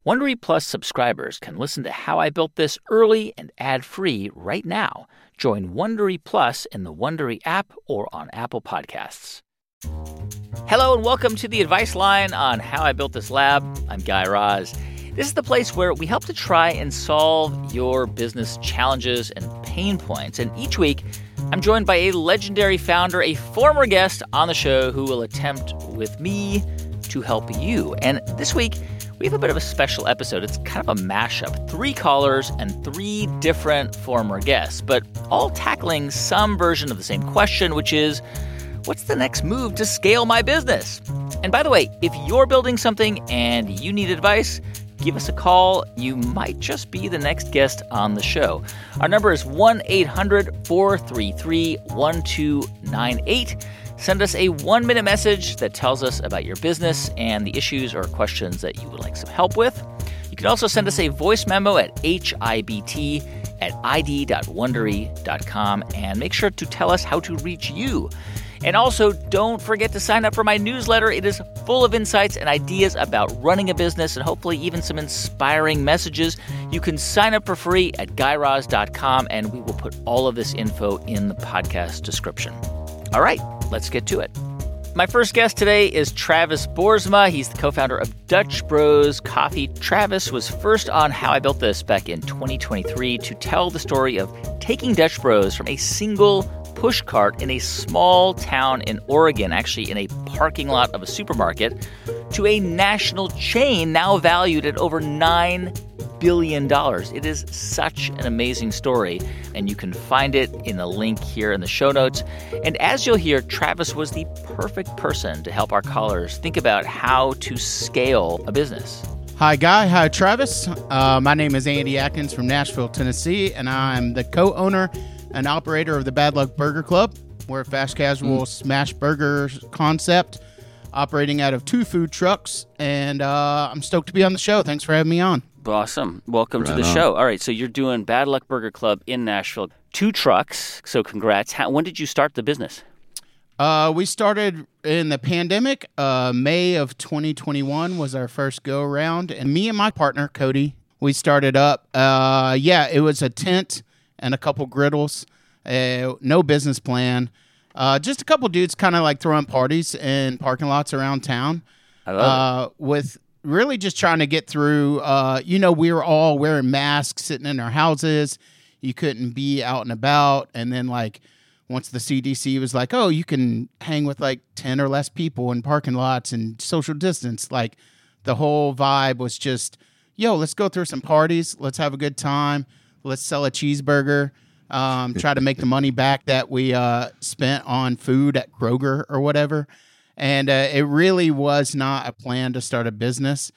Wondery Plus subscribers can listen to How I Built This early and ad-free right now. Join Wondery Plus in the Wondery app or on Apple Podcasts. Hello and welcome to the Advice Line on How I Built This Lab. I'm Guy Raz. This is the place where we help to try and solve your business challenges and pain points. And each week, I'm joined by a legendary founder, a former guest on the show who will attempt with me to help you. And this week, we have a bit of a special episode. It's kind of a mashup. 3 callers and 3 different former guests, but all tackling some version of the same question, which is, what's the next move to scale my business? And by the way, if you're building something and you need advice, give us a call. You might just be the next guest on the show. Our number is 1-800-433-1298. Send us a 1-minute message that tells us about your business and the issues or questions that you would like some help with. You can also send us a voice memo at hibt@id.wondery.com and make sure to tell us how to reach you. And also, don't forget to sign up for my newsletter. It is full of insights and ideas about running a business and hopefully even some inspiring messages. You can sign up for free at GuyRaz.com, and we will put all of this info in the podcast description. All right, let's get to it. My first guest today is Travis Boersma. He's the co-founder of Dutch Bros Coffee. Travis was first on How I Built This back in 2023 to tell the story of taking Dutch Bros from a single push cart in a small town in Oregon, actually in a parking lot of a supermarket, to a national chain now valued at over $9 billion. It is such an amazing story, and you can find it in the link here in the show notes. And as you'll hear, Travis was the perfect person to help our callers think about how to scale a business. Hi, Guy. Hi, Travis. My name is Andy Atkins from Nashville, Tennessee, and I'm the co-owner and operator of the Bad Luck Burger Club. We're a fast casual smash burger concept operating out of 2 food trucks, and I'm stoked to be on the show. Thanks for having me on. Awesome. Welcome to the show. All right, so you're doing Bad Luck Burger Club in Nashville. 2 trucks, so congrats. When did you start the business? We started in the pandemic. May of 2021 was our first go-around, and me and my partner, Cody, we started up. It was a tent and a couple griddles, no business plan. Just a couple dudes kind of like throwing parties in parking lots around town. I love it. With really just trying to get through, we were all wearing masks, sitting in our houses. You couldn't be out and about. And then once the CDC was like, oh, you can hang with 10 or less people in parking lots and social distance. The whole vibe was just, let's go through some parties. Let's have a good time. Let's sell a cheeseburger, try to make the money back that we spent on food at Kroger or whatever. And it really was not a plan to start a business,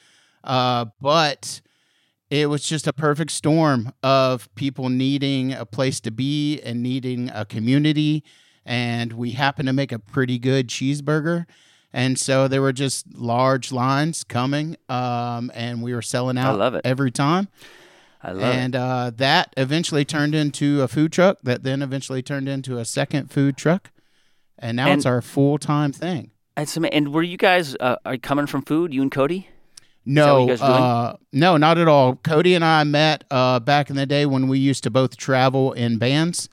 but it was just a perfect storm of people needing a place to be and needing a community. And we happened to make a pretty good cheeseburger. And so there were just large lines coming, and we were selling out. I love it. Every time. I love it. And that eventually turned into a food truck that then eventually turned into a second food truck. And now it's our full-time thing. And were you guys are you coming from food, you and Cody? No, Is that what you guys are doing? No, not at all. Cody and I met back in the day when we used to both travel in bands.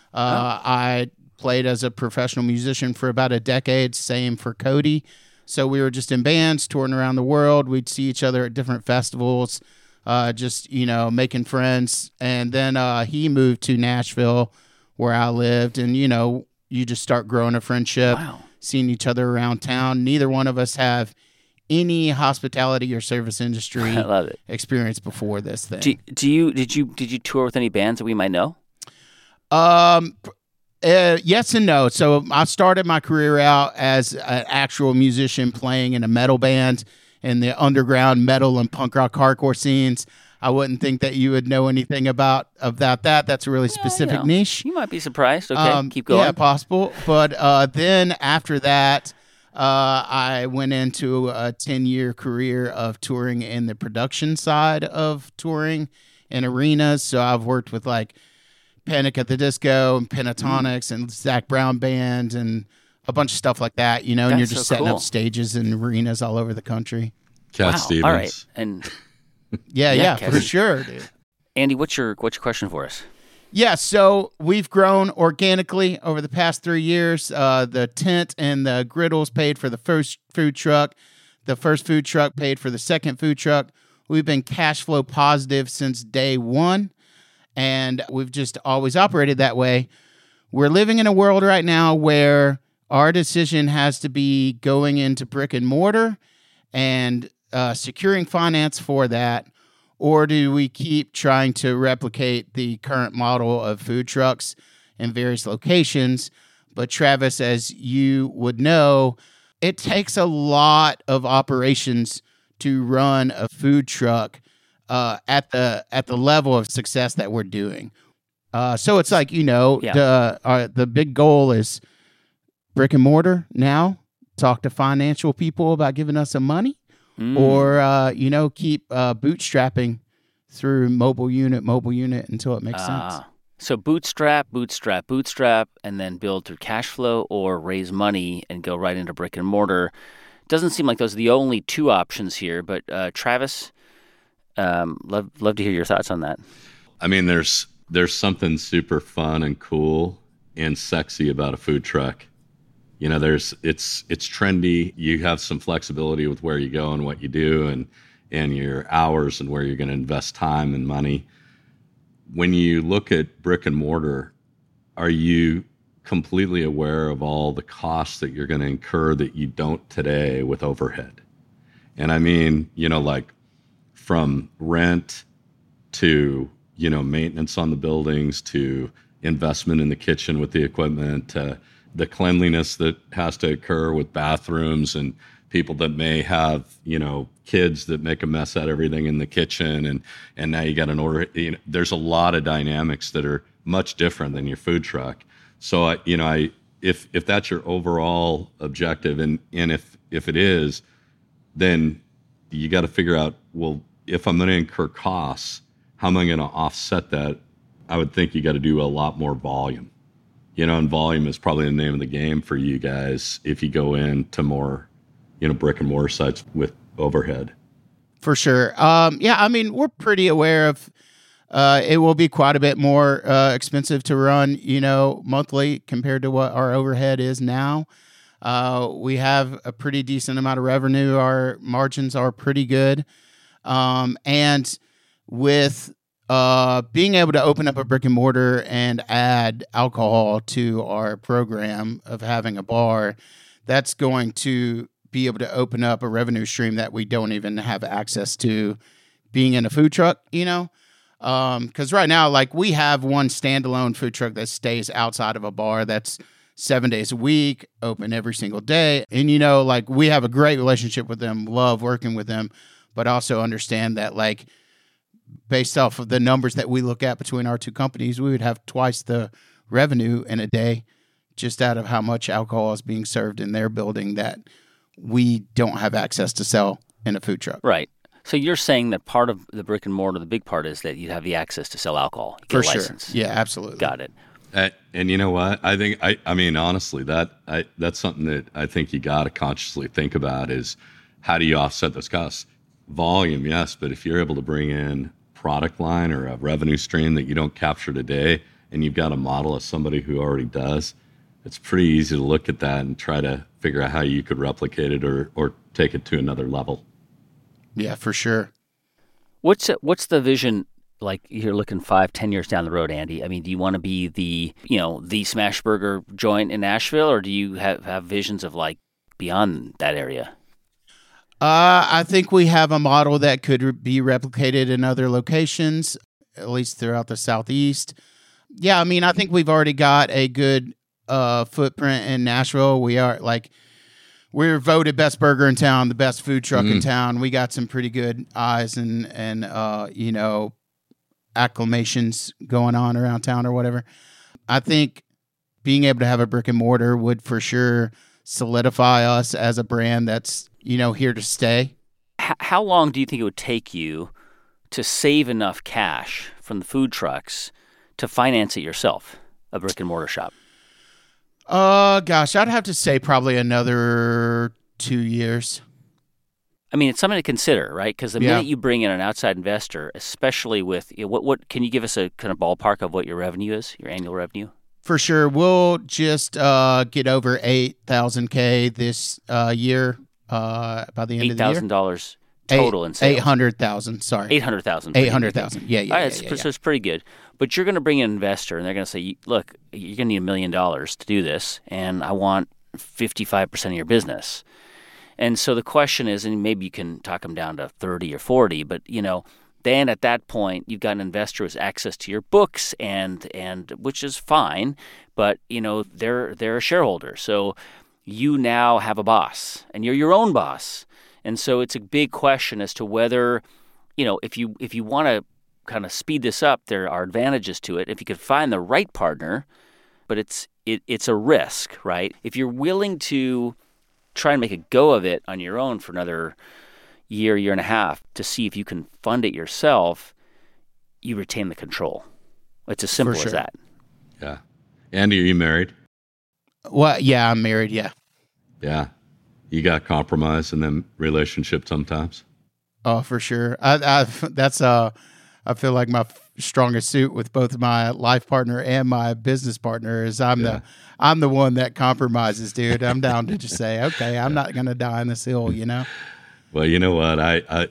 I played as a professional musician for about a decade, same for Cody. So we were just in bands, touring around the world. We'd see each other at different festivals. Making friends. And then he moved to Nashville where I lived. And, you just start growing a friendship, seeing each other around town. Neither one of us have any hospitality or service industry I love it. experience before this thing. Did you tour with any bands that we might know? Yes and no. So I started my career out as an actual musician playing in a metal band in the underground metal and punk rock hardcore scenes. I wouldn't think that you would know anything about that. That's a really specific niche. You might be surprised. Okay, keep going. Yeah, possible. But then after that, I went into a 10-year career of touring in the production side of touring in arenas. So I've worked with Panic at the Disco and Pentatonics and Zach Brown Band and a bunch of stuff like that, and you're just setting up stages in arenas all over the country. Cat Stevens. All right. And Yeah, for Kevin. sure, dude. Andy, what's your question for us? Yeah, so we've grown organically over the past 3 years. The tent and the griddles paid for the first food truck. The first food truck paid for the second food truck. We've been cash flow positive since day one, and we've just always operated that way. We're living in a world right now where our decision has to be going into brick and mortar and securing finance for that, or do we keep trying to replicate the current model of food trucks in various locations? But Travis, as you would know, it takes a lot of operations to run a food truck at the level of success that we're doing. So it's like, the big goal is brick and mortar now, talk to financial people about giving us some money, or, keep bootstrapping through mobile unit until it makes sense. So bootstrap, and then build through cash flow, or raise money and go right into brick and mortar. Doesn't seem like those are the only two options here, but Travis, love to hear your thoughts on that. I mean, there's something super fun and cool and sexy about a food truck. It's trendy. You have some flexibility with where you go and what you do, and your hours and where you're going to invest time and money. When you look at brick and mortar, are you completely aware of all the costs that you're going to incur that you don't today with overhead? And I mean, like from rent to, maintenance on the buildings, to investment in the kitchen with the equipment, to the cleanliness that has to occur with bathrooms, and people that may have, kids that make a mess out of everything in the kitchen, and now you got an order. There's a lot of dynamics that are much different than your food truck. So if that's your overall objective, and if it is, then you got to figure out, well, if I'm going to incur costs, how am I going to offset that? I would think you got to do a lot more volume. And volume is probably the name of the game for you guys if you go into more, brick and mortar sites with overhead. For sure. We're pretty aware of it will be quite a bit more expensive to run, monthly compared to what our overhead is now. We have a pretty decent amount of revenue. Our margins are pretty good. And with being able to open up a brick and mortar and add alcohol to our program of having a bar, that's going to be able to open up a revenue stream that we don't even have access to being in a food truck, because right now, like, we have one standalone food truck that stays outside of a bar that's 7 days a week, open every single day. And, we have a great relationship with them, love working with them, but also understand that, like, based off of the numbers that we look at between our two companies, we would have twice the revenue in a day just out of how much alcohol is being served in their building that we don't have access to sell in a food truck. Right. So you're saying that part of the brick and mortar, the big part, is that you have the access to sell alcohol. For sure. License. Yeah, absolutely. Got it. And you know what? I think, honestly, that's something that I think you got to consciously think about is, how do you offset those costs? Volume, yes, but if you're able to bring in product line or a revenue stream that you don't capture today, and you've got a model of somebody who already does, it's pretty easy to look at that and try to figure out how you could replicate it or take it to another level. Yeah, for sure. What's the vision? Like, you're looking 5-10 years down the road, Andy. I mean, do you want to be the smash burger joint in Nashville, or do you have visions of, like, beyond that area? I think we have a model that could be replicated in other locations, at least throughout the Southeast. Yeah, I think we've already got a good footprint in Nashville. We're voted best burger in town, the best food truck in town. We got some pretty good eyes and acclamations going on around town or whatever. I think being able to have a brick and mortar would for sure solidify us as a brand that's, here to stay. How long do you think it would take you to save enough cash from the food trucks to finance it yourself, a brick and mortar shop? Gosh, I'd have to say probably another 2 years. I mean, it's something to consider, right? Because the Yeah. minute you bring in an outside investor, especially with what can you give us a kind of ballpark of what your revenue is, your annual revenue? For sure. We'll just get over 8,000K this year by the end of the year. $8,000 total in sales. 800,000, sorry. 800,000. 800,000. Yeah. All right, so it's pretty good. But you're going to bring in an investor, and they're going to say, look, you're going to need $1 million to do this, and I want 55% of your business. And so the question is, and maybe you can talk them down to 30 or 40, but, then at that point, you've got an investor who has access to your books, and which is fine, but, they're a shareholder. So you now have a boss, and you're your own boss. And so it's a big question as to whether, if you want to kind of speed this up, there are advantages to it. If you could find the right partner, but it's a risk, right? If you're willing to try and make a go of it on your own for another year and a half to see if you can fund it yourself, you retain the control. It's as simple as that. Yeah. Andy, are you married? Well, yeah, I'm married, yeah. Yeah. You got compromise in them relationship sometimes? Oh, for sure. I feel like my strongest suit with both my life partner and my business partner is I'm the one that compromises, dude. I'm down to just say, okay, I'm not going to die on this hill, Well, you know what?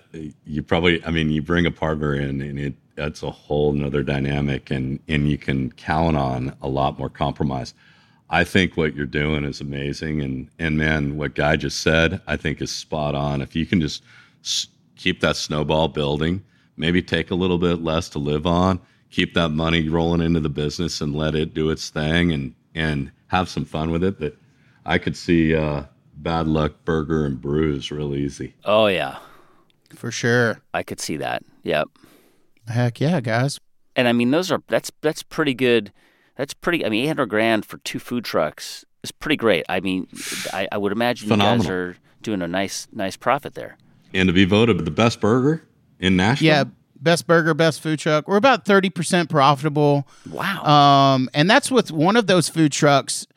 You bring a partner in, and that's a whole nother dynamic, and you can count on a lot more compromise. I think what you're doing is amazing, and man, what Guy just said, I think is spot on. If you can just keep that snowball building, maybe take a little bit less to live on, keep that money rolling into the business, and let it do its thing, and have some fun with it. But I could see Bad Luck Burger and Brews real easy. Oh, yeah. For sure. I could see that. Yep. Heck yeah, guys. And I mean, that's pretty good. That's pretty, $800,000 for 2 food trucks is pretty great. I mean, I would imagine Phenomenal. You guys are doing a nice profit there. And to be voted the best burger in Nashville? Yeah, best burger, best food truck. We're about 30% profitable. Wow. And that's with one of those food trucks.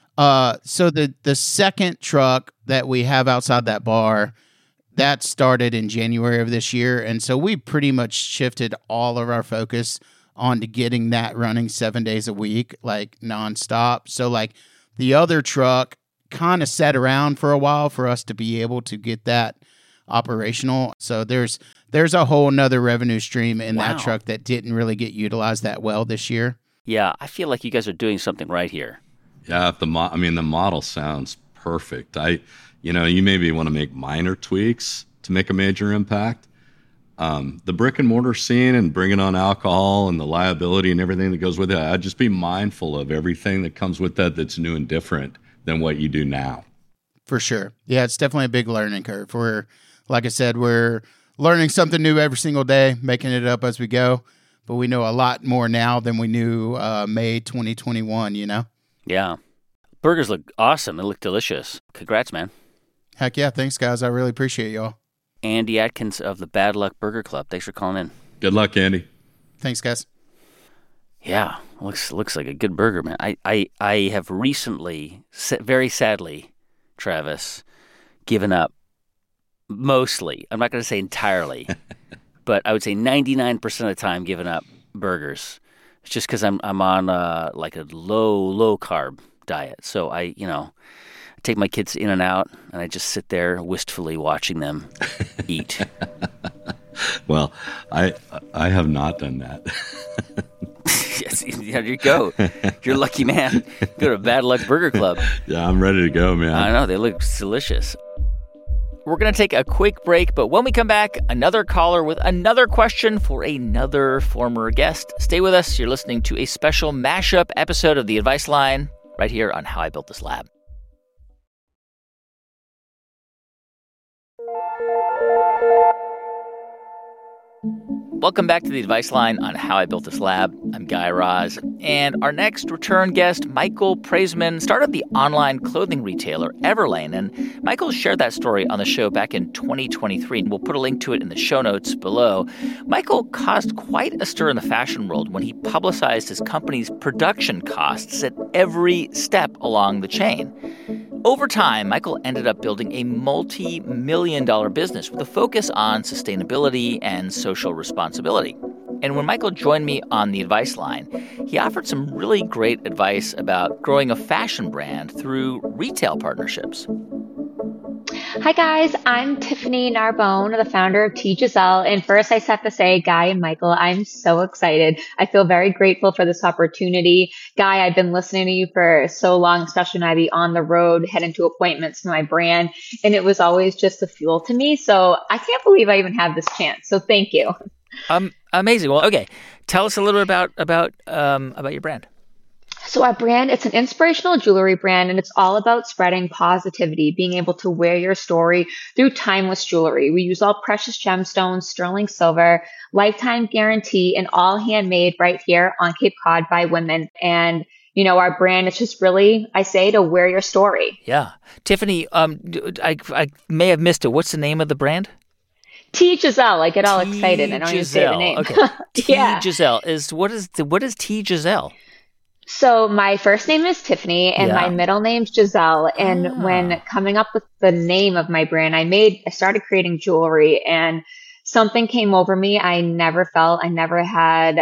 So the second truck that we have outside that bar, that started in January of this year. And so we pretty much shifted all of our focus onto getting that running 7 days a week, like nonstop. So like the other truck kind of sat around for a while for us to be able to get that operational. So there's a whole nother revenue stream in that truck that didn't really get utilized that well this year. Yeah, I feel like you guys are doing something right here. Yeah, the model sounds perfect. You maybe want to make minor tweaks to make a major impact. The brick and mortar scene and bringing on alcohol and the liability and everything that goes with it, I'd just be mindful of everything that comes with that that's new and different than what you do now. For sure. Yeah, it's definitely a big learning curve. Like I said, we're learning something new every single day, making it up as we go. But we know a lot more now than we knew May 2021, Yeah. Burgers look awesome. They look delicious. Congrats, man. Heck yeah. Thanks, guys. I really appreciate y'all. Andy Atkins of the Bad Luck Burger Club. Thanks for calling in. Good luck, Andy. Thanks, guys. Yeah, looks like a good burger, man. I have recently, very sadly, Travis, given up mostly. I'm not going to say entirely, but I would say 99% of the time given up burgers. It's just because I'm on like a low carb diet. So I take my kids in and out, and I just sit there wistfully watching them eat. Well, I have not done that. Yes, there you go. You're a lucky man. Go to Bad Luck Burger Club. Yeah, I'm ready to go, man. I know, they look delicious. We're going to take a quick break, but when we come back, another caller with another question for another former guest. Stay with us. You're listening to a special mashup episode of The Advice Line right here on How I Built This Lab. Welcome back to The Advice Line on How I Built This Lab. I'm Guy Raz, and our next return guest, Michael Praisman, started the online clothing retailer Everlane, and Michael shared that story on the show back in 2023, and we'll put a link to it in the show notes below. Michael caused quite a stir in the fashion world when he publicized his company's production costs at every step along the chain. Over time, Michael ended up building a multi-million-dollar business with a focus on sustainability and social responsibility. And when Michael joined me on the advice line, he offered some really great advice about growing a fashion brand through retail partnerships. Hi, guys. I'm Tiffany Narbone, the founder of T. Giselle. And first, I just have to say, Guy and Michael, I'm so excited. I feel very grateful for this opportunity. Guy, I've been listening to you for so long, especially when I'd be on the road, heading to appointments for my brand. And it was always just a fuel to me. So I can't believe I even have this chance. So thank you. Amazing. Well, okay. Tell us a little bit about your brand. So our brand, it's an inspirational jewelry brand, and it's all about spreading positivity, being able to wear your story through timeless jewelry. We use all precious gemstones, sterling silver, lifetime guarantee, and all handmade right here on Cape Cod by women. And, our brand is just really, I say, to wear your story. Yeah. Tiffany, I may have missed it. What's the name of the brand? T. Giselle. I get all excited. I don't even say the name. Okay. T. Giselle. What is T. Giselle? So my first name is Tiffany and my middle name's Giselle. And when coming up with the name of my brand, I started creating jewelry, and something came over me. I never had,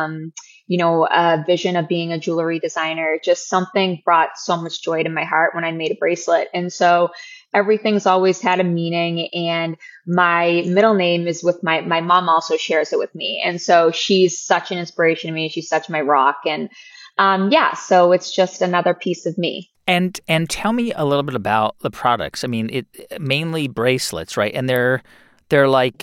a vision of being a jewelry designer. Just something brought so much joy to my heart when I made a bracelet. And so everything's always had a meaning. And my middle name is with my mom also shares it with me. And so she's such an inspiration to me. She's such my rock. And so it's just another piece of me. And tell me a little bit about the products. I mean, it mainly bracelets, right? And they're like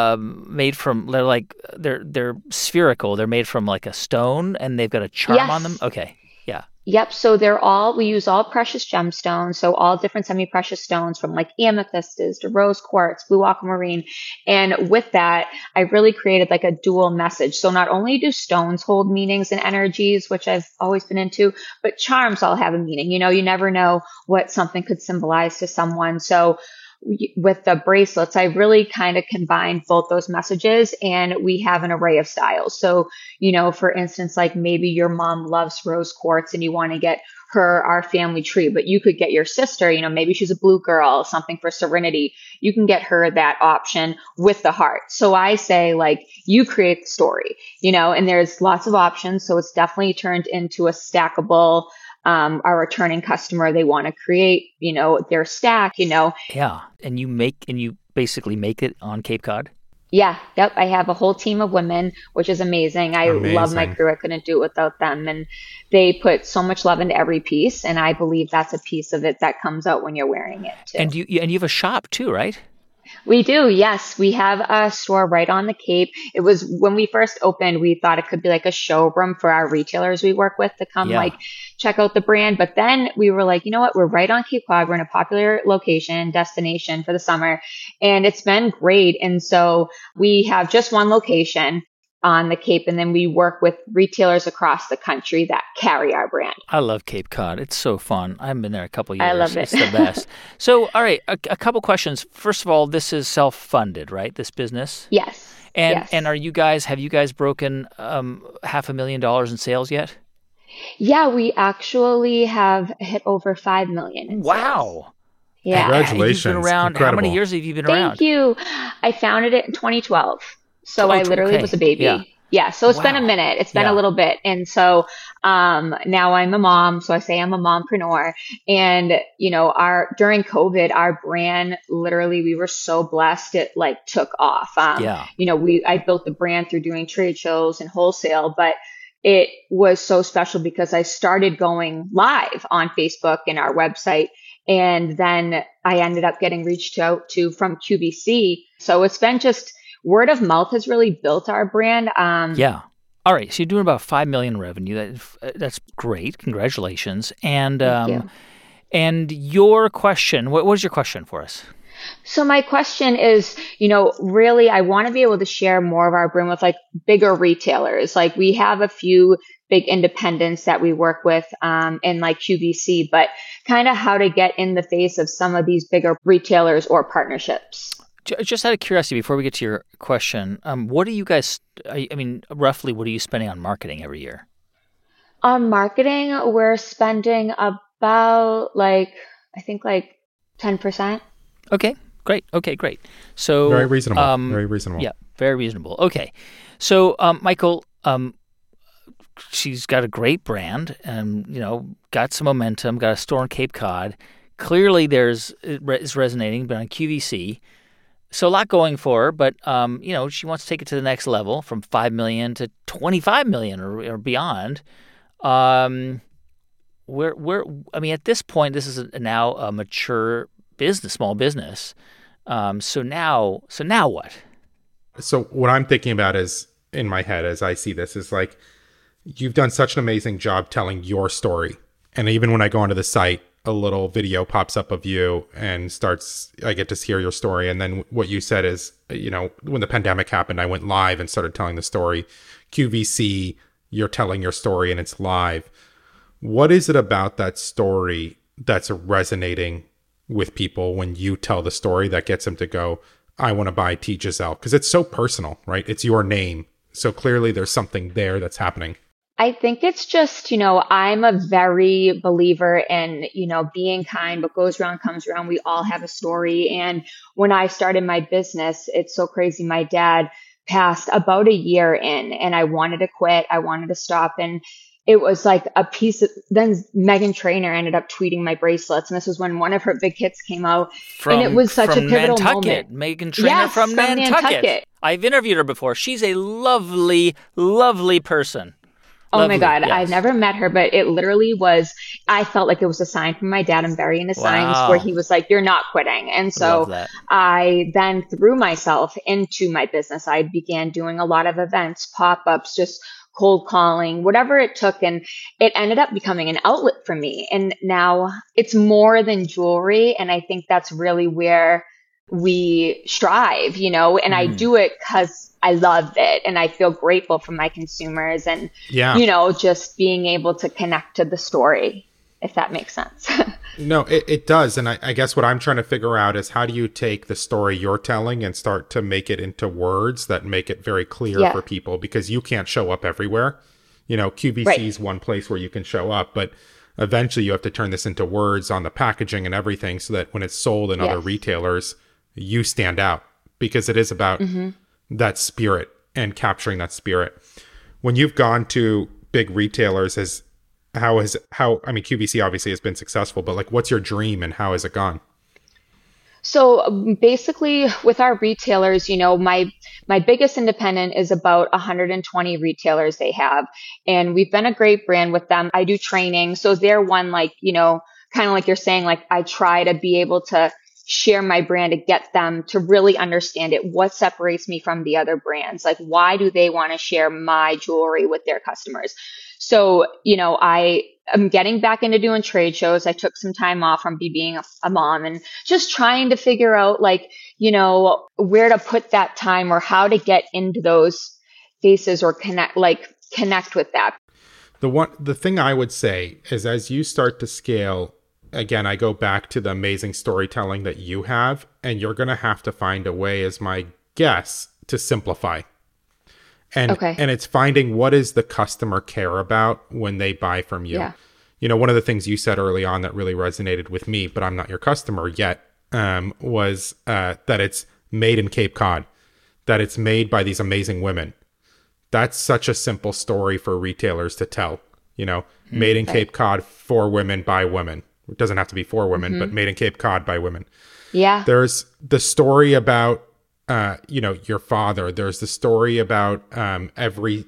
made from they're spherical. They're made from like a stone, and they've got a charm on them. Okay, yeah. Yep. So we use all precious gemstones. So all different semi-precious stones from like amethystes to rose quartz, blue aquamarine. And with that, I really created like a dual message. So not only do stones hold meanings and energies, which I've always been into, but charms all have a meaning. You never know what something could symbolize to someone. So with the bracelets, I really kind of combined both those messages, and we have an array of styles. So, for instance, like maybe your mom loves rose quartz and you want to get her our family tree, but you could get your sister, maybe she's a blue girl, something for serenity. You can get her that option with the heart. So I say, like, you create the story, and there's lots of options. So it's definitely turned into a stackable, our returning customer, they want to create, their stack, Yeah. And you basically make it on Cape Cod? Yeah. Yep. I have a whole team of women, which is amazing. I love my crew. I couldn't do it without them. And they put so much love into every piece. And I believe that's a piece of it that comes out when you're wearing it too. And you have a shop too, right? We do. Yes. We have a store right on the Cape. It was when we first opened, we thought it could be like a showroom for our retailers we work with to come check out the brand. But then we were like, you know what? We're right on Cape Cod. We're in a popular destination for the summer, and it's been great. And so we have just one location on the Cape, and then we work with retailers across the country that carry our brand. I love Cape Cod. It's so fun. I've been there a couple years. I love it. It's the best. So, all right, a couple questions. First of all, this is self-funded, right? This business? Yes. And have you guys broken $500,000 in sales yet? Yeah, we actually have hit over 5 million in Wow. sales. Yeah. Congratulations. You've been around. Incredible. How many years have you been around? Thank you. I founded it in 2012. So I literally was a baby. Yeah. So it's been a minute. It's been a little bit. And so now I'm a mom. So I say I'm a mompreneur. And, during COVID, our brand, literally, we were so blessed. It like took off. I built the brand through doing trade shows and wholesale, but it was so special because I started going live on Facebook and our website. And then I ended up getting reached out to from QVC. So it's been just word of mouth has really built our brand. Yeah. All right. So you're doing about 5 million revenue. That's great. Congratulations. And Thank you. And your question, what was your question for us? So my question is, really, I want to be able to share more of our brand with like bigger retailers. Like we have a few big independents that we work with in like QVC, but kind of how to get in the face of some of these bigger retailers or partnerships. Just out of curiosity, before we get to your question, what do you guys, roughly what are you spending on marketing every year? On marketing, we're spending about like I think like 10%. Okay, great. Okay, great. So Very reasonable. Very reasonable. Yeah, very reasonable. Okay, so Michael, she's got a great brand, and got some momentum. Got a store in Cape Cod. Clearly, it's resonating, but on QVC. So a lot going for her, but she wants to take it to the next level from 5 million to 25 million or beyond. At this point, this is now a mature business, small business. So now what? So what I'm thinking about is, in my head as I see this, is like, you've done such an amazing job telling your story. And even when I go onto the site, a little video pops up of you and I get to hear your story. And then what you said is, when the pandemic happened, I went live and started telling the story. QVC, you're telling your story and it's live. What is it about that story that's resonating with people when you tell the story that gets them to go, I want to buy T. Giselle? Because it's so personal, right? It's your name. So clearly there's something there that's happening. I think it's just, I'm a very believer in, being kind. What goes around comes around. We all have a story. And when I started my business, it's so crazy. My dad passed about a year in, and I wanted to quit. I wanted to stop. And it was like then Meghan Trainor ended up tweeting my bracelets. And this was when one of her big hits came out. And it was such a pivotal moment. Meghan Trainor from Nantucket. I've interviewed her before. She's a lovely, lovely person. Oh my God. Yes. I've never met her, but it literally was, I felt like it was a sign from my dad. I'm very into signs where he was like, you're not quitting. And so I then threw myself into my business. I began doing a lot of events, pop-ups, just cold calling, whatever it took. And it ended up becoming an outlet for me. And now it's more than jewelry. And I think that's really where we strive, and I do it because I love it and I feel grateful for my consumers and, just being able to connect to the story, if that makes sense. No, it does. And I guess what I'm trying to figure out is, how do you take the story you're telling and start to make it into words that make it very clear for people? Because you can't show up everywhere. QVC is one place where you can show up, but eventually you have to turn this into words on the packaging and everything, so that when it's sold in other retailers, you stand out, because it is about that spirit and capturing that spirit. When you've gone to big retailers, QVC obviously has been successful, but like, what's your dream and how has it gone? So basically with our retailers, my biggest independent is about 120 retailers they have, and we've been a great brand with them. I do training. So they're one, like, kind of like you're saying, like, I try to be able to share my brand to get them to really understand it. What separates me from the other brands? Like, why do they want to share my jewelry with their customers? So, I am getting back into doing trade shows. I took some time off from being a mom and just trying to figure out, like, where to put that time or how to get into those spaces or connect with that. The thing I would say is, as you start to scale, again, I go back to the amazing storytelling that you have, and you're going to have to find a way, as my guess, to simplify. And it's finding, what does the customer care about when they buy from you? Yeah. One of the things you said early on that really resonated with me, but I'm not your customer yet, was that it's made in Cape Cod, that it's made by these amazing women. That's such a simple story for retailers to tell, made in Cape Cod for women by women. It doesn't have to be for women, but made in Cape Cod by women. Yeah. There's the story about, your father. There's the story about every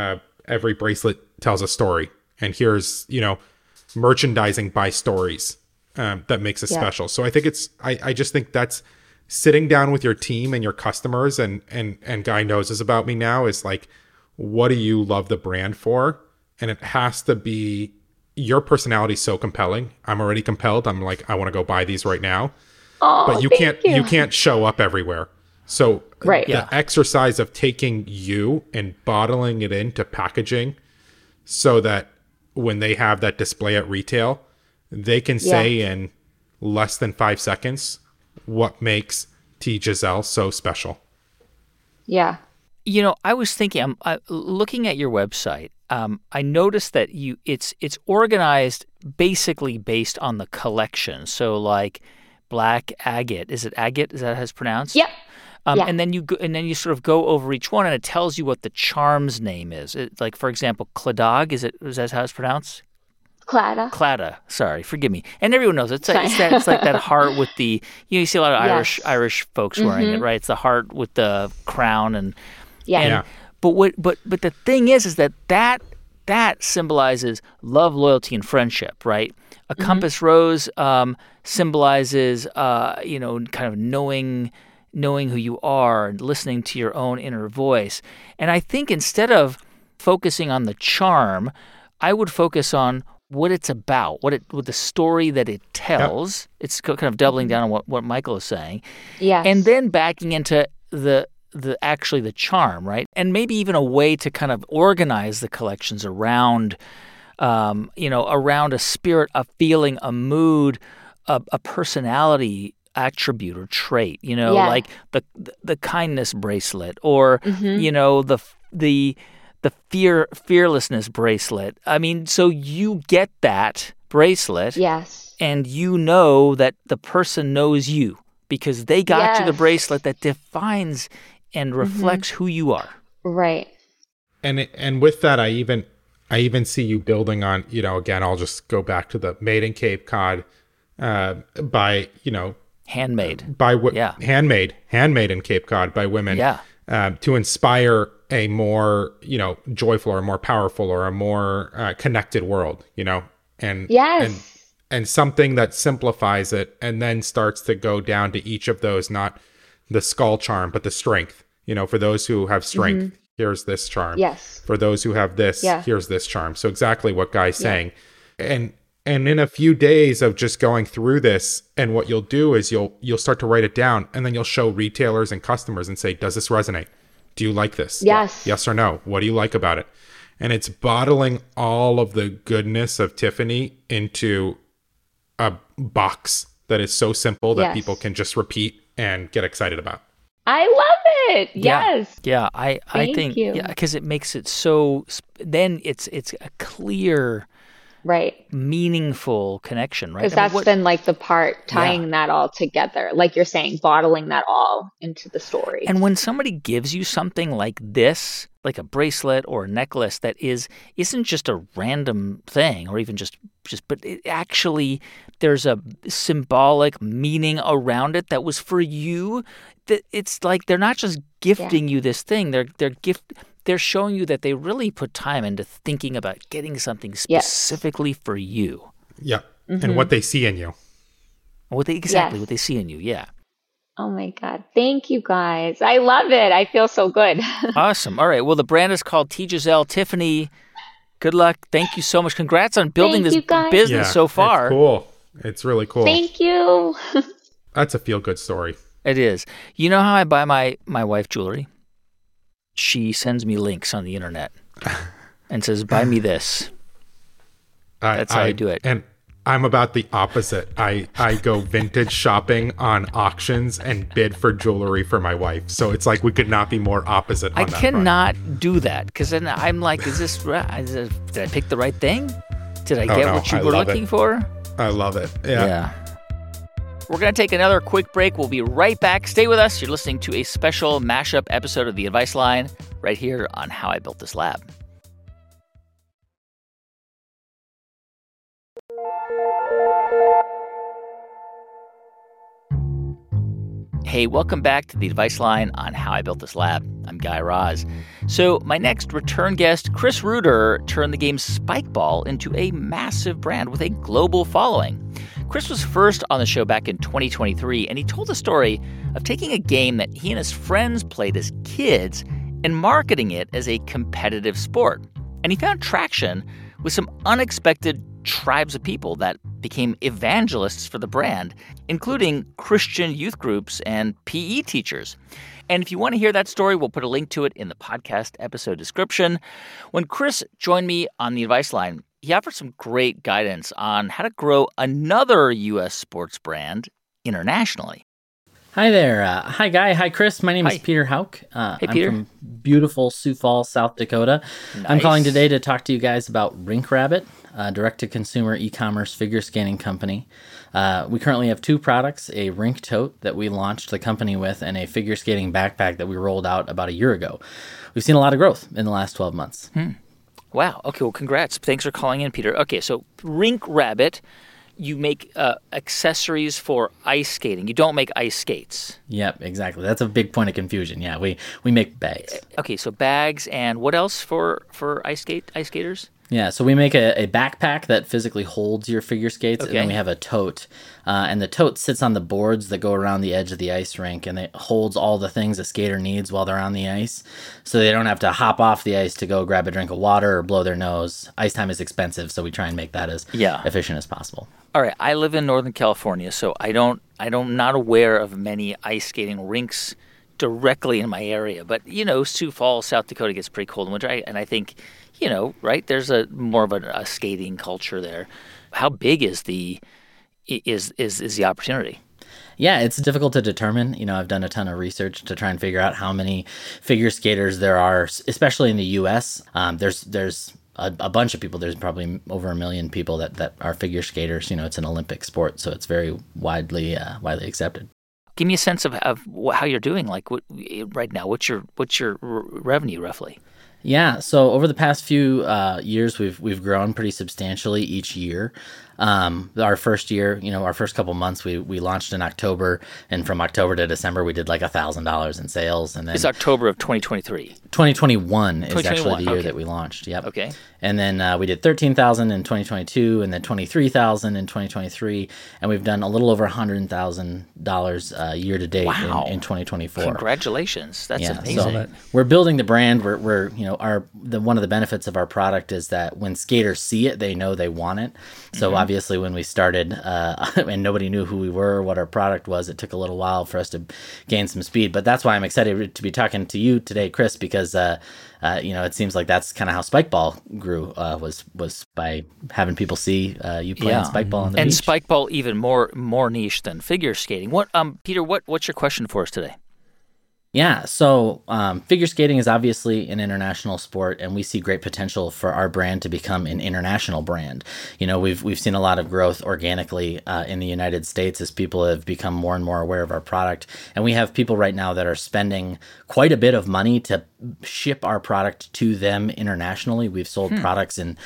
bracelet tells a story. And here's, merchandising by stories that makes it special. So I think I just think that's sitting down with your team and your customers, and Guy knows this about me now, is like, what do you love the brand for? And it has to be, your personality is so compelling. I'm already compelled. I'm like, I want to go buy these right now. But you can't show up everywhere. So the exercise of taking you and bottling it into packaging, so that when they have that display at retail, they can say in less than 5 seconds what makes T. Giselle so special. Yeah. I was thinking, looking at your website, I noticed that it's organized basically based on the collection. So like Black Agate, is it agate? Is that how it's pronounced? Yep. Yeah. And then you sort of go over each one, and it tells you what the charm's name is. Like, for example, Claddagh, is that how it's pronounced? Claddagh. Sorry, forgive me. And everyone knows it's like that heart with the you see a lot of Irish folks wearing it, right? It's the heart with the crown and yeah. But the thing is that symbolizes love, loyalty, and friendship, right? A compass rose symbolizes kind of knowing who you are and listening to your own inner voice. And I think instead of focusing on the charm, I would focus on what it's about, what the story that it tells. Yep. It's kind of doubling down on what Michael is saying. Yes. And then backing into the charm, right? And maybe even a way to kind of organize the collections around around a spirit, a feeling, a mood, a personality attribute or trait, like the kindness bracelet or the fearlessness bracelet. I mean, so you get that bracelet. Yes. And you know that the person knows you because they got you the bracelet that defines and reflects who you are. Right. And with that, I even see you building on, again, I'll just go back to the Made in Cape Cod by, handmade handmade in Cape Cod by women to inspire a more, joyful or more powerful or a more connected world, and something that simplifies it and then starts to go down to each of those, not the skull charm, but the strength, for those who have strength, here's this charm. Yes. For those who have this, here's this charm. So exactly what Guy's saying. And in a few days of just going through this, and what you'll do is you'll start to write it down, and then you'll show retailers and customers and say, does this resonate? Do you like this? Yes. Yes or no? What do you like about it? And it's bottling all of the goodness of Tiffany into a box that is so simple that people can just repeat and get excited about. I love it. Yes. Yeah. I think, because it makes it so, then it's a clear, right, meaningful connection, right? Because that's been like the part tying that all together, like you're saying, bottling that all into the story. And when somebody gives you something like this, like a bracelet or a necklace that isn't just a random thing, or even just but it actually, there's a symbolic meaning around it that was for you. That it's like they're not just gifting you this thing; they're showing you that they really put time into thinking about getting something specifically for you. Yeah, and what they see in you. What they see in you. Yeah. Oh my God. Thank you guys. I love it. I feel so good. Awesome. All right. Well, the brand is called T. Giselle. Tiffany, good luck. Thank you so much. Congrats on building this business so far. It's cool. It's really cool. Thank you. That's a feel-good story. It is. You know how I buy my wife jewelry? She sends me links on the internet and says, buy me this. That's how I do it. And I'm about the opposite. I go vintage shopping on auctions and bid for jewelry for my wife. So it's like we could not be more opposite on that front. I cannot do that because then I'm like, did I pick the right thing? Did I get what you were looking for? I love it. Yeah. We're going to take another quick break. We'll be right back. Stay with us. You're listening to a special mashup episode of The Advice Line right here on How I Built This Lab. Hey, welcome back to The Advice Line on How I Built This Lab. I'm Guy Raz. So my next return guest, Chris Reuter, turned the game Spikeball into a massive brand with a global following. Chris was first on the show back in 2023, and he told the story of taking a game that he and his friends played as kids and marketing it as a competitive sport. And he found traction with some unexpected tribes of people that became evangelists for the brand, including Christian youth groups and PE teachers. And if you want to hear that story, we'll put a link to it in the podcast episode description. When Chris joined me on the Advice Line, he offered some great guidance on how to grow another U.S. sports brand internationally. Hi there. Hi, Guy. Hi, Chris. My name Hi. is Peter Hauk. Hey, Peter. I'm from beautiful Sioux Falls, South Dakota. I'm calling Nice. today to talk to you guys about Rink Rabbit, a direct-to-consumer e-commerce figure skating company. We currently have two products, a rink tote that we launched the company with and a figure skating backpack that we rolled out about a year ago. We've seen a lot of growth in the last 12 months. Wow. Okay, well, congrats. Thanks for calling in, Peter. Okay, so Rink Rabbit, you make accessories for ice skating. You don't make ice skates. Yep, exactly. That's a big point of confusion. Yeah, we make bags. Okay, so bags, and what else for ice skaters? Yeah, so we make a backpack that physically holds your figure skates, and then Okay. we have a tote. And the tote sits on the boards that go around the edge of the ice rink, and it holds all the things a skater needs while they're on the ice. So they don't have to hop off the ice to go grab a drink of water or blow their nose. Ice time is expensive, so we try and make that as efficient as possible. All right, I live in Northern California, so I'm not aware of many ice skating rinks directly in my area. But Sioux Falls, South Dakota gets pretty cold in winter, and I think, right, there's a more of a skating culture there. How big is the opportunity? Yeah, it's difficult to determine. I've done a ton of research to try and figure out how many figure skaters there are, especially in the U.S. There's a bunch of people. There's probably over 1 million people that are figure skaters. It's an Olympic sport, so it's very widely accepted. Give me a sense of how you're doing. Like right now, what's your revenue roughly? Yeah, so over the past few years, we've grown pretty substantially each year. Our first year, our first couple months, we launched in October, and from October to December, we did like $1,000 in sales, and then It's October of 2023. 2021 is actually the year okay. that we launched. Yep. Okay. And then we did $13,000 in 2022, and then $23,000 in 2023, and we've done a little over $100,000 year to date Wow. in 2024. Congratulations, that's Yeah, amazing. so we're building the brand. We're one of the benefits of our product is that when skaters see it, they know they want it. So obviously, when we started and nobody knew who we were or what our product was, it took a little while for us to gain some speed. But that's why I'm excited to be talking to you today, Chris, because it seems like that's kind of how Spikeball grew was by having people see you playing Spikeball on the And beach. Spikeball even more niche than figure skating. What Peter? What's your question for us today? Yeah, so figure skating is obviously an international sport, and we see great potential for our brand to become an international brand. We've seen a lot of growth organically in the United States as people have become more and more aware of our product, and we have people right now that are spending quite a bit of money to ship our product to them internationally. We've sold products in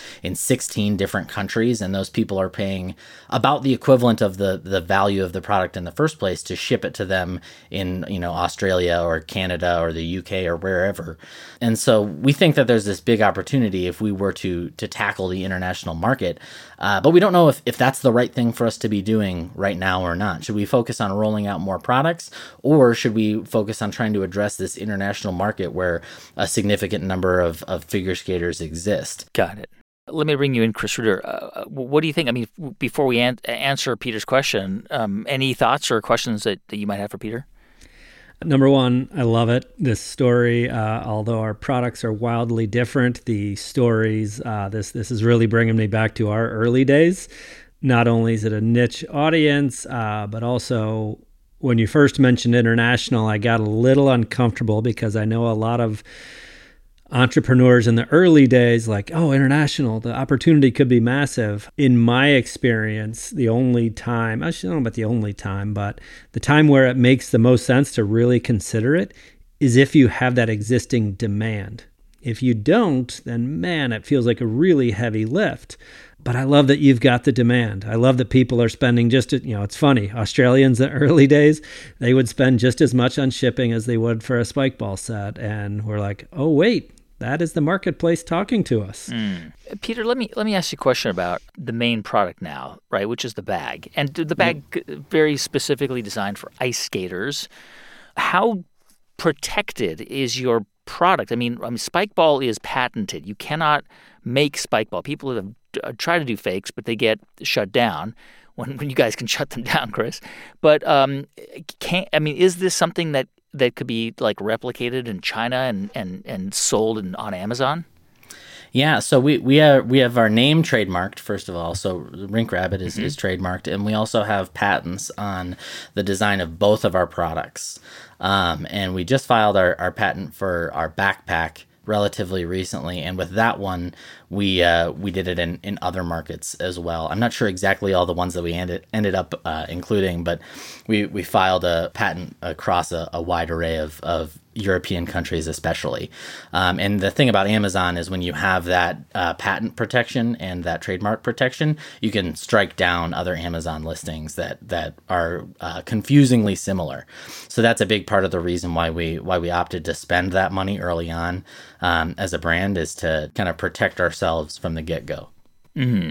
16 different countries, and those people are paying about the equivalent of the value of the product in the first place to ship it to them in Australia or Canada or the UK or wherever. And so we think that there's this big opportunity if we were to tackle the international market, but we don't know if that's the right thing for us to be doing right now or not. Should we focus on rolling out more products, or should we focus on trying to address this international market where a significant number of figure skaters exist? Got it. Let me bring you in, Chris Ruder. What do you think? I mean, before we answer Peter's question, any thoughts or questions that you might have for Peter? Number one, I love it. This story, although our products are wildly different, the stories, this is really bringing me back to our early days. Not only is it a niche audience, but also when you first mentioned international, I got a little uncomfortable because I know a lot of entrepreneurs in the early days like, oh, international, the opportunity could be massive. In my experience, the only time, I don't know about the only time, but the time where it makes the most sense to really consider it is if you have that existing demand. If you don't, then man, it feels like a really heavy lift. But I love that you've got the demand. I love that people are spending it's funny. Australians in the early days, they would spend just as much on shipping as they would for a Spikeball set. And we're like, oh, wait. That is the marketplace talking to us. Peter, let me ask you a question about the main product now, right, which is the bag. And the bag very specifically designed for ice skaters. How protected is your product? I mean, Spikeball is patented. You cannot make Spikeball. People have tried to do fakes, but they get shut down when you guys can shut them down, Chris. But is this something that could be like replicated in China and sold on Amazon? Yeah, so we have our name trademarked, first of all. So Rink Rabbit is trademarked, and we also have patents on the design of both of our products. And we just filed our patent for our backpack relatively recently, and with that one, we did it in other markets as well. I'm not sure exactly all the ones that we ended up including, but we filed a patent across a wide array of European countries especially. And the thing about Amazon is when you have that patent protection and that trademark protection, you can strike down other Amazon listings that are confusingly similar. So that's a big part of the reason why we opted to spend that money early on as a brand, is to kind of protect ourselves from the get-go. Mm-hmm.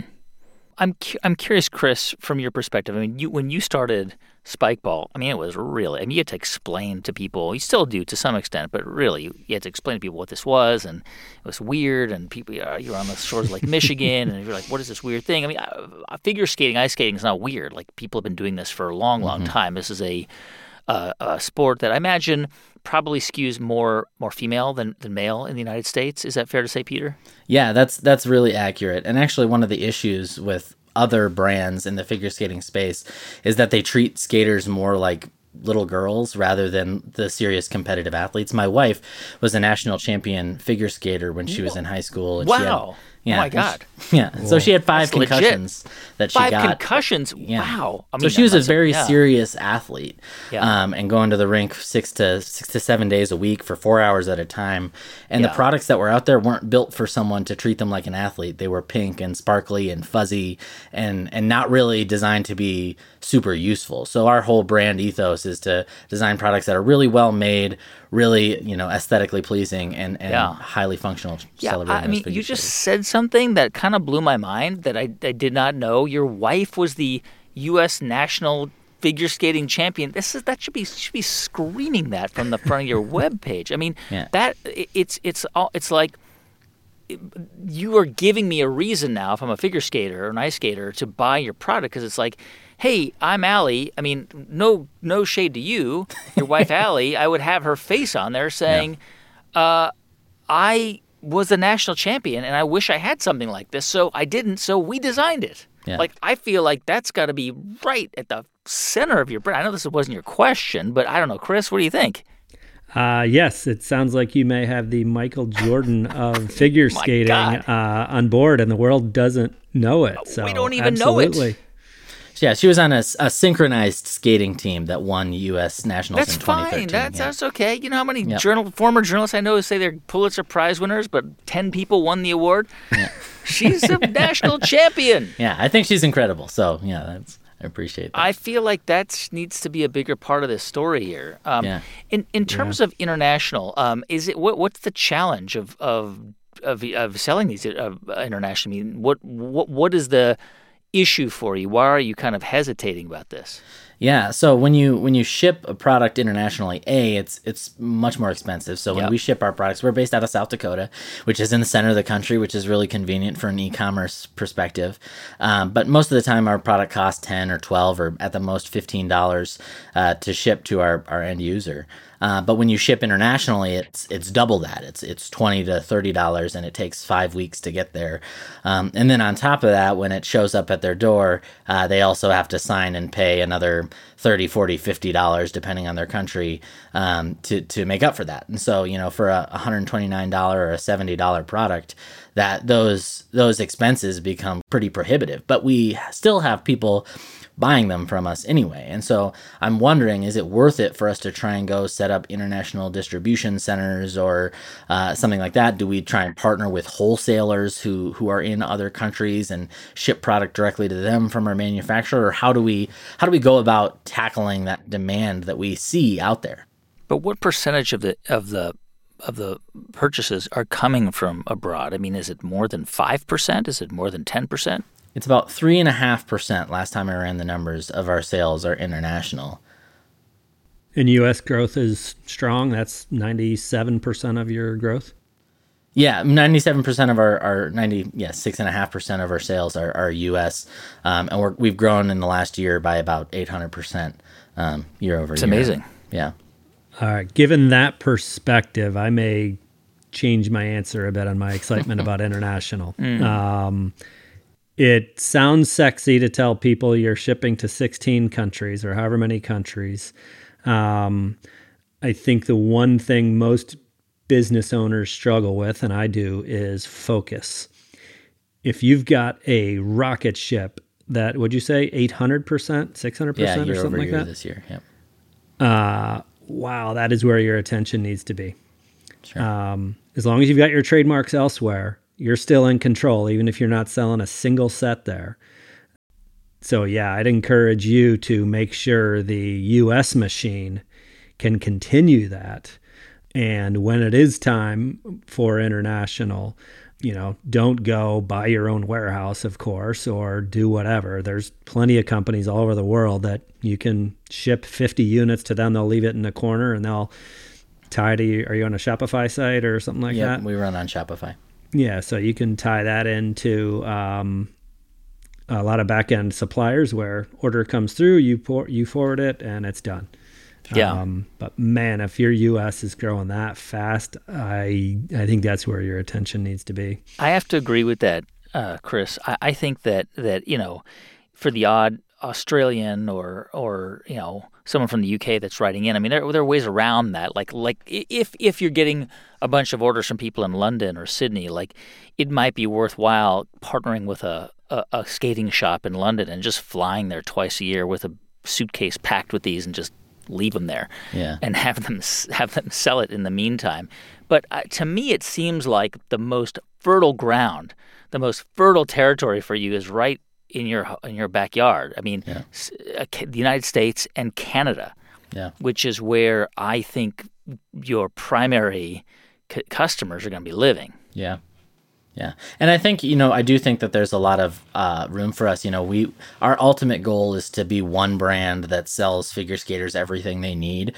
I'm curious, Chris, from your perspective. I mean, when you started Spikeball, I mean, it was really, you had to explain to people, you still do to some extent, but really, you had to explain to people what this was, and it was weird, and people, you were on the shores of Lake Michigan, and you're like, what is this weird thing? I mean, figure skating, ice skating is not weird. Like, people have been doing this for a long, long time. This is a sport that I imagine probably skews more female than male in the United States. Is that fair to say, Peter? Yeah, that's really accurate. And actually, one of the issues with other brands in the figure skating space is that they treat skaters more like little girls rather than the serious competitive athletes. My wife was a national champion figure skater when she was in high school. And wow. Yeah, oh my God. So she had 5 That's concussions that she got. 5 concussions? Yeah. Wow. I mean, so she was a very yeah. serious athlete, Yeah. and going to the rink 6 to 7 days a week for 4 hours at a time. And the products that were out there weren't built for someone to treat them like an athlete. They were pink and sparkly and fuzzy and not really designed to be super useful. So our whole brand ethos is to design products that are really well made, really, aesthetically pleasing and highly functional. Yeah, I mean, you just said something that kind of blew my mind that I did not know. Your wife was the U.S. national figure skating champion. That should be screaming that from the front of your webpage. I mean, that it's like you are giving me a reason now, if I'm a figure skater or an ice skater, to buy your product, because it's like, hey, I'm Allie. I mean, no shade to you, your wife Allie. I would have her face on there saying, I was a national champion and I wish I had something like this. So I didn't. So we designed it. Yeah. Like, I feel like that's got to be right at the center of your brand. I know this wasn't your question, but I don't know. Chris, what do you think? Yes, it sounds like you may have the Michael Jordan of figure skating on board, and the world doesn't know it. So we don't even know it. Yeah, she was on a synchronized skating team that won U.S. Nationals in 2013. That's fine. That's okay. You know how many former journalists I know who say they're Pulitzer Prize winners, but 10 people won the award? Yeah. She's a national champion. Yeah, I think she's incredible. So, I appreciate that. I feel like that needs to be a bigger part of this story here. In terms of international, is it what's the challenge of selling these internationally? I mean, what is the issue for you? Why are you kind of hesitating about this? Yeah, so when you ship a product internationally, it's much more expensive. So when we ship our products, we're based out of South Dakota, which is in the center of the country, which is really convenient for an e-commerce perspective. But most of the time, our product costs $10 or $12 or at the most $15 to ship to our end user. But when you ship internationally, it's double that. It's $20 to $30, and it takes 5 weeks to get there. And then on top of that, when it shows up at their door, they also have to sign and pay another $30, $40, $50, depending on their country, to make up for that. And so, for a $129 or a $70 product, that those expenses become pretty prohibitive. But we still have people buying them from us anyway. And so I'm wondering, is it worth it for us to try and go set up international distribution centers or something like that? Do we try and partner with wholesalers who are in other countries and ship product directly to them from our manufacturer? Or how do we go about tackling that demand that we see out there? But what percentage of the purchases are coming from abroad? I mean, is it more than 5%? Is it more than 10%? It's about 3.5% last time I ran the numbers of our sales are international. And U.S. growth is strong. That's 97% of your growth? Yeah, 97% of our 6.5% of our sales are U.S. And we've grown in the last year by about 800% year over year. It's amazing. Yeah. All right. Given that perspective, I may change my answer a bit on my excitement about international. It sounds sexy to tell people you're shipping to 16 countries or however many countries. I think the one thing most business owners struggle with, and I do, is focus. If you've got a rocket ship that, would you say 800%, 600% Yeah, or year something over like year that? this year. Yep. Wow, that is where your attention needs to be. Sure. As long as you've got your trademarks elsewhere, you're still in control, even if you're not selling a single set there. So yeah, I'd encourage you to make sure the U.S. machine can continue that. And when it is time for international, don't go buy your own warehouse, of course, or do whatever. There's plenty of companies all over the world that you can ship 50 units to them. They'll leave it in a corner and they'll tie to you. Are you on a Shopify site or something like that? Yeah, we run on Shopify. Yeah, so you can tie that into a lot of back-end suppliers where order comes through, you forward it, and it's done. Yeah. But man, if your U.S. is growing that fast, I think that's where your attention needs to be. I have to agree with that, Chris. I think that for the odd Australian or someone from the UK that's writing in, I mean, there are ways around that. Like if you're getting a bunch of orders from people in London or Sydney, like it might be worthwhile partnering with a skating shop in London and just flying there twice a year with a suitcase packed with these and just leave them there, and have them sell it in the meantime. But to me, it seems like the most fertile ground, the most fertile territory for you is right in your backyard. I mean, the United States and Canada, which is where I think your primary customers are going to be living. Yeah. Yeah. And I think, I do think that there's a lot of room for us. Our ultimate goal is to be one brand that sells figure skaters everything they need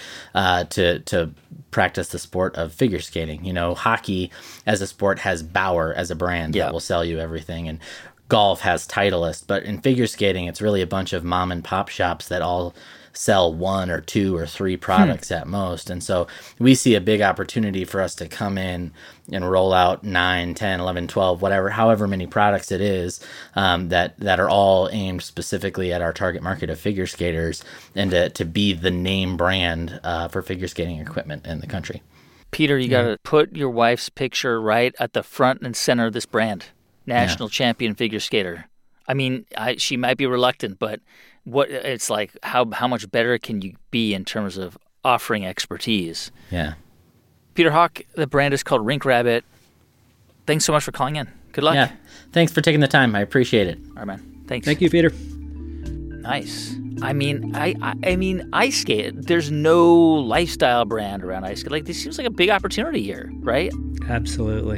to practice the sport of figure skating. Hockey as a sport has Bauer as a brand that will sell you everything. And golf has Titleist. But in figure skating, it's really a bunch of mom and pop shops that all sell one or two or three products at most. And so we see a big opportunity for us to come in and roll out 9, 10, 11, 12, whatever, however many products it is that are all aimed specifically at our target market of figure skaters, and to be the name brand for figure skating equipment in the country. Peter, you got to put your wife's picture right at the front and center of this brand. National champion figure skater. I mean, she might be reluctant, but it's like how much better can you be in terms of offering expertise? Yeah. Peter Hawk, the brand is called Rink Rabbit. Thanks so much for calling in. Good luck. Yeah. Thanks for taking the time. I appreciate it. All right, man. Thanks. Thank you, Peter. Nice. I mean, ice skate. There's no lifestyle brand around ice skate. Like, this seems like a big opportunity here, right? Absolutely.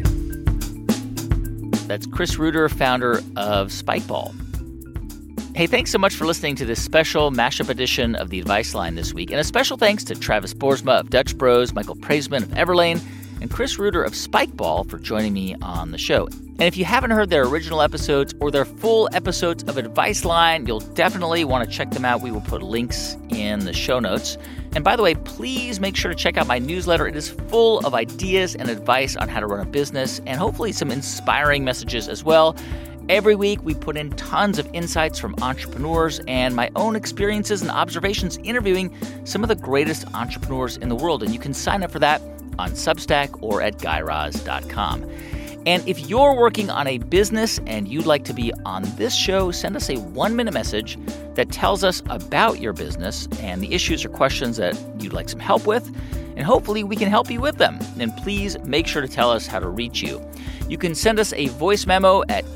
That's Chris Reuter, founder of Spikeball. Hey, thanks so much for listening to this special mashup edition of The Advice Line this week. And a special thanks to Travis Boersma of Dutch Bros, Michael Praisman of Everlane, and Chris Reuter of Spikeball for joining me on the show. And if you haven't heard their original episodes or their full episodes of Advice Line, you'll definitely want to check them out. We will put links in the show notes. And by the way, please make sure to check out my newsletter. It is full of ideas and advice on how to run a business, and hopefully some inspiring messages as well. Every week, we put in tons of insights from entrepreneurs and my own experiences and observations interviewing some of the greatest entrepreneurs in the world. And you can sign up for that on Substack or at GuyRaz.com. And if you're working on a business and you'd like to be on this show, send us a 1-minute message that tells us about your business and the issues or questions that you'd like some help with. And hopefully we can help you with them. And please make sure to tell us how to reach you. You can send us a voice memo at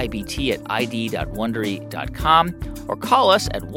hibt@id.wondery.com or call us at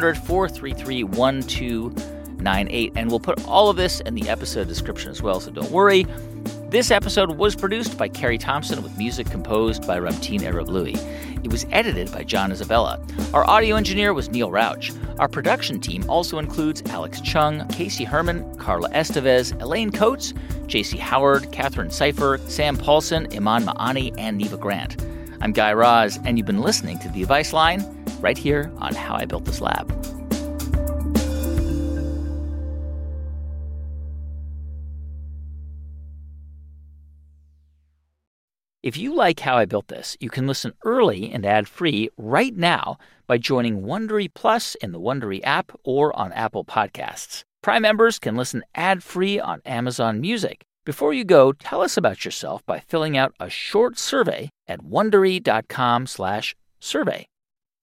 1-800-433-1298. And we'll put all of this in the episode description as well, so don't worry. This episode was produced by Carrie Thompson with music composed by Ramtin Arablouei. It was edited by John Isabella. Our audio engineer was Neil Rauch. Our production team also includes Alex Chung, Casey Herman, Carla Estevez, Elaine Coates, J.C. Howard, Catherine Seifer, Sam Paulson, Iman Ma'ani, and Neva Grant. I'm Guy Raz, and you've been listening to The Advice Line right here on How I Built This Lab. If you like How I Built This, you can listen early and ad-free right now by joining Wondery Plus in the Wondery app or on Apple Podcasts. Prime members can listen ad-free on Amazon Music. Before you go, tell us about yourself by filling out a short survey at Wondery.com/survey.